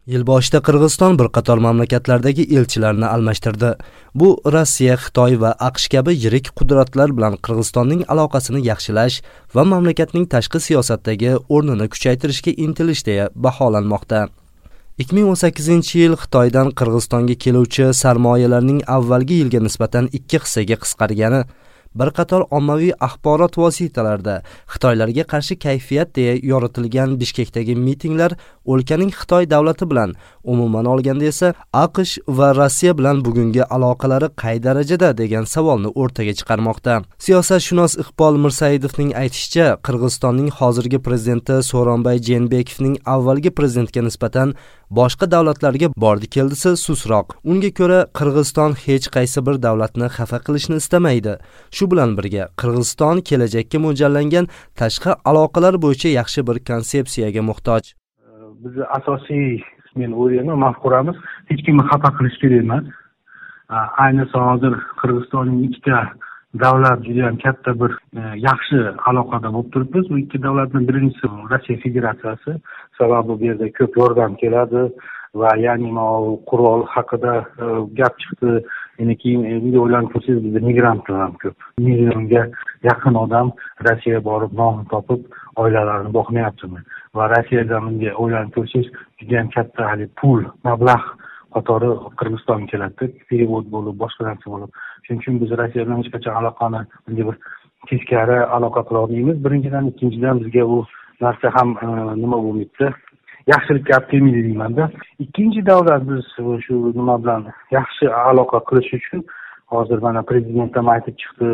Yil boshida Qirg'iziston bir qator mamlakatlardagi elchilarni almashtirdi. Bu Rossiya, Xitoy va AQSh kabi yirik qudratlar bilan Qirg'izistonning aloqasini yaxshilash va mamlakatning tashqi siyosatdagi o'rnini kuchaytirishga intilish deya baholanmoqda. 2018-yil Xitoydan Qirg'izistonga keluvchi sarmoyalarning avvalgi yilga nisbatan 2 hissaga qisqargani bir qator ommaviy axborot vositalarida Xitoylarga qarshi kayfiyat deya yoritilgan Bishkekdagi mitinglar o'lkaning Xitoy davlati bilan, umuman olganda esa AQSh va Rossiya bilan bugungi aloqalari qay darajada degan savolni o'rtaga chiqarmoqda. Siyosatshunos Iqbol Mirsaidovning aytishicha, Qirg'izistonning hozirgi prezidenti Sooronbay Jeenbekovning avvalgi prezidentga nisbatan boshqa davlatlarga bordi-keldisi susroq. Unga ko'ra, Qirg'iziston hech qaysi bir davlatni xafa qilishni istamaydi. Shu bilan birga, Qirg'iziston kelajakka mo'ljallangan tashqi aloqalar bo'yicha yaxshi bir konsepsiyaga muhtoj. Biz asosiy, men o'ylayman, mafkuramiz hech kimni xafa qilish kerak emas. Ayniqsa hozir Qirg'izistonning ikkita davlat juda ham katta bir yaxshi aloqada bo'lib turibmiz. Bu ikki davlatning birinchisi Rossiya Federatsiyasi, sababi bu yerda ko'p yordam keladi va ya'ni qurol haqida gap chiqdi. Yana keyin o'ylanib ko'rsangiz, bizda migrantlar ham ko'p. Millionga yaqin odam Rossiyaga borib non topib oilalarini boqmayaptimi? Va Rossiyadan bunga o'ylanib ko'rsangiz, juda ham katta pul, mablag' qatori Qirg'izistonga keladi, perevod bo'lib, boshqa narsa bo'lib. Shuning uchun biz Rossiya bilan hech qachon aloqani bunga bir teskari aloqa qila olmaymiz. Birinchidan, ikkinchidan bizga bu narsa ham nima bo'lmaydi, yaxshilikka olib kelmaydi deymanda. Ikkinchi davlat biz shu nima bilan yaxshi aloqa qilish uchun hozir mana prezident ham aytib chiqdi,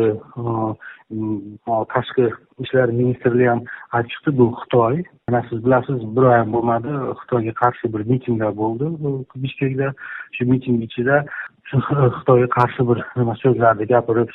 tashqi ishlar ministrligi ham aytib chiqdi, bu Xitoy. Mana siz bilasiz, bir oy ham bo'lmadi, Xitoyga qarshi bir mitinglar bo'ldi Bishkekda. Shu miting ichida Xitoyga qarshi bir nima so'zlarni gapirib,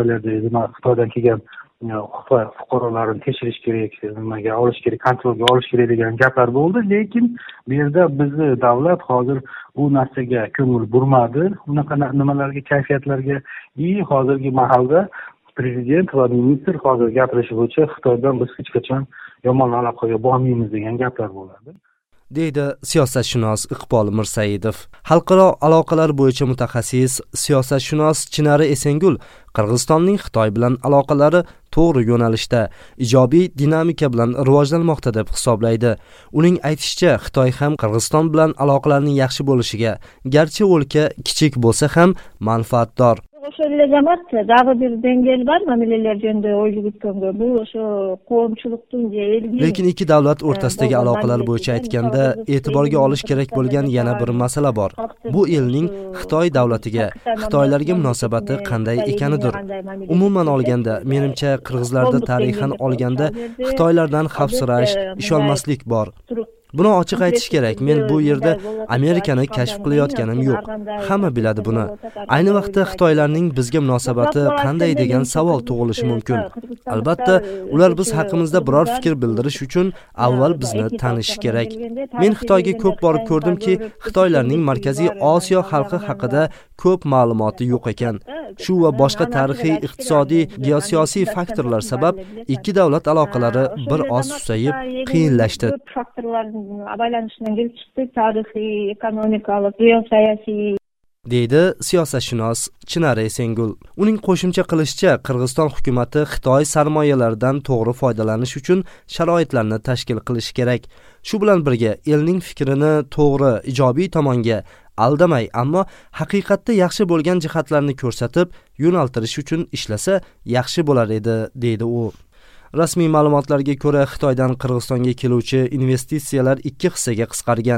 Xitoydan kelgan Xitoy fuqarolarini tekshirish kerak, nimaga olish kerak, kontrolga olish kerak degan gaplar bo'ldi. Lekin bu yerda bizni davlat hozir bu narsaga ko'ngil burmadi. Unaqa nimalarga, kayfiyatlarga hozirgi mahalda prezident va ministr hozir gapirishi bo'yicha Xitoydan biz hech qachon yomon aloqaga bormaymiz degan gaplar bo'ladi, deydi siyosatshunos Iqbol Mirsaidov. Xalqaro aloqalar bo'yicha mutaxassis siyosatshunos Chinari Esengul Qirg'izistonning Xitoy bilan aloqalari to'g'ri yo'nalishda, ijobiy dinamika bilan rivojlanmoqda deb hisoblaydi. Uning aytishicha, Xitoy ham Qirg'iziston bilan aloqalarning yaxshi bo'lishiga, garchi o'lka kichik bo'lsa ham manfaatdor. O'sha jamoat dag'i bir dengel bor, mamlakatlar yönde o'ylab o'tganga. Bu o'sha qo'mchilikning lekin ikki davlat o'rtasidagi aloqalar bo'yicha aytganda e'tiborga olish kerak bo'lgan yana bir masala bor. Bu elning Xitoy davlatiga, Xitoylarga munosabati qanday ekanidir. Umuman olganda, menimcha Qirg'izlarda tarixan olganda Xitoylardan xavfsirash, ishonmaslik bor. Buni ochiq aytish kerak. Men bu yerda Amerikani kashf qilayotganim yo'q. Hamma biladi buni. Ayni vaqtda Xitoylarning bizga munosabati qanday degan savol tug'ilishi mumkin. Albatta, ular biz haqimizda biror fikr bildirish uchun avval bizni tanishi kerak. Men Xitoyga ko'p borib ko'rdimki, Xitoylarning Markaziy Osiyo xalqi haqida ko'p ma'lumoti yo'q ekan. Shu va boshqa tarixiy, iqtisodiy, geosiyosiy faktorlar sabab ikki davlat aloqalari bir oz susayib, qiyinlashdi. Baylanishdan kelib chiqdi, tarixiy, ekonomikalik, geosiyosiy, deydi siyosatshunos Chinari Esengul. Uning qo'shimcha qilishicha, Qirg'iziston hukumatı Xitoy sarmoyalaridan to'g'ri foydalanish uchun sharoitlarni tashkil qilish kerak. Shu bilan birga elning fikrini to'g'ri, ijobiy tomonga aldamay, ammo haqiqatda yaxshi bo'lgan jihatlarni ko'rsatib, yo'naltirish uchun ishlasa yaxshi bo'lar edi, deydi u. Rasmiy ma'lumotlarga ko'ra, Xitoydan Qirg'izistonga keluvchi investitsiyalar 2 hissaga qisqargan.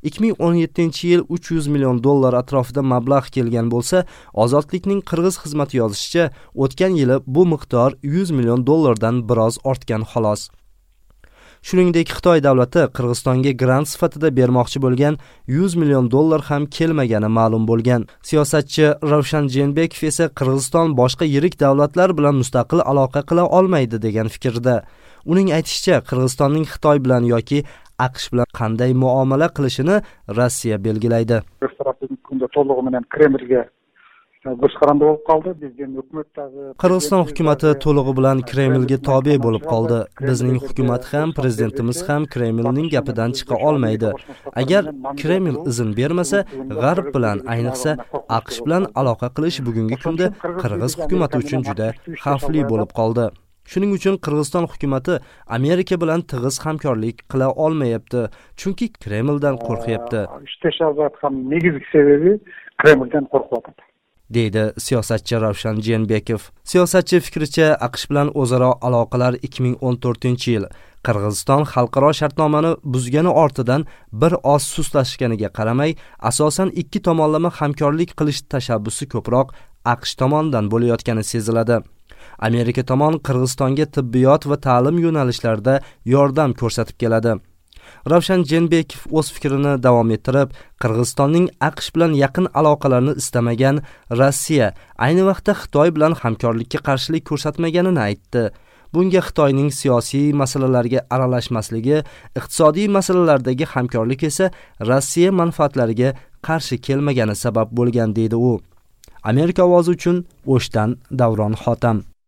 2017-yil $300 million atrofida mablag' kelgan bo'lsa, Ozodlikning Qirg'iz xizmati yozishicha, o'tgan yili bu miqdor $100 million dan biroz ortgan xolos. Shuningdek, Xitoy davlati Qirg'izistonga grant sifatida bermoqchi bo'lgan $100 million ham kelmagani ma'lum bo'lgan. Siyosatchi Ravshan Jeenbekov esa Qirg'iziston boshqa yirik davlatlar bilan mustaqil aloqa qila olmaydi degan fikrda. Uning aytishicha, Qirg'izistonning Xitoy bilan yoki AQSh bilan qanday muomala qilishini Rossiya belgilaydi. To'lig'i bilan Kremlga boshqaranda bo'lib qoldi. Bizning hukumatdagi Qirg'iziston hukumatati to'lig'i bilan Kremlga tobe bo'lib qoldi. Bizning hukumat ham, prezidentimiz ham Kremlning gapidan chiqa olmaydi. Agar Kreml izn bermasa, G'arb bilan, ayniqsa AQSh bilan aloqa qilish bugungi kunda Qirg'iz hukumati uchun juda xavfli bo'lib qoldi. Shuning uchun Qirg'iziston hukumatı Amerika bilan tig'iz hamkorlik qila olmayapti, chunki Kremldan qo'rqyapti. Ishlashyotgan negizgi sababi Kremldan qo'rqyapti, deydi siyosatchi Ravshan Jeenbekov. Siyosatchi fikricha, AQSh bilan o'zaro aloqalar 2014-yil Qirg'iziston xalqaro shartnomani buzgani ortidan bir oz sustlashganiga qaramay, asosan ikki tomonlama hamkorlik qilish tashabbusi ko'proq AQSh tomonidan bo'layotgani seziladi. Amerika tomon Qirg'izistonga tibbiyot va ta'lim yo'nalishlarida yordam ko'rsatib keladi. Ravshan Jeenbekov o'z fikrini davom ettirib, Qirg'izistonning AQSh bilan yaqin aloqalarni istamagan Rossiya ayni vaqtda Xitoy bilan hamkorlikka qarshilik ko'rsatmaganini aytdi. Bunga Xitoyning siyosiy masalalarga aralashmasligi, iqtisodiy masalalardagi hamkorlik esa Rossiya manfaatlariga qarshi kelmagani sabab bo'lgan, deydi u. Amerika ovozi uchun O'shdan Davron Xotam.